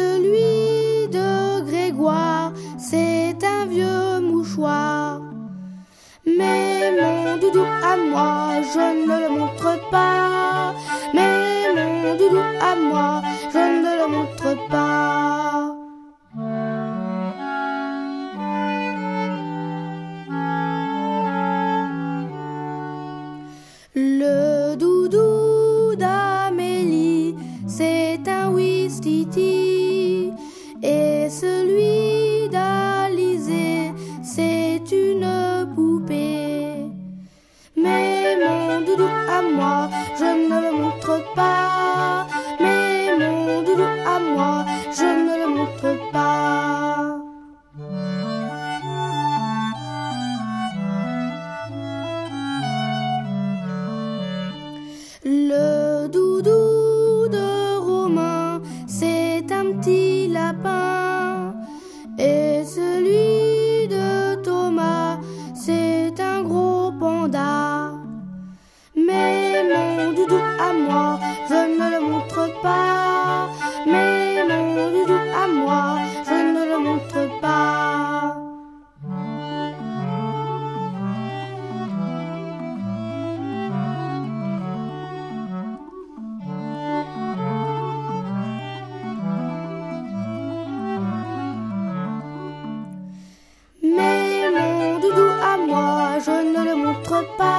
celui de Grégoire, c'est un vieux mouchoir. Mais mon doudou à moi, je ne le montre pas. Mais mon doudou à moi, je ne le montre pas. Le doudou d'Amélie, c'est un ouistiti. Et celui d'Alizé, c'est une poupée. Mais mon doudou à moi, je ne le montre pas. Mais mon doudou à moi, je ne le montre pas. Le doudou de Romain, c'est un petit lapin. Et celui de Thomas, c'est un gros panda. Mais mon doudou à moi, je ne le montre pas. Mais mon doudou à moi, je ne le montre pas. Mais mon doudou à moi, je ne le montre pas.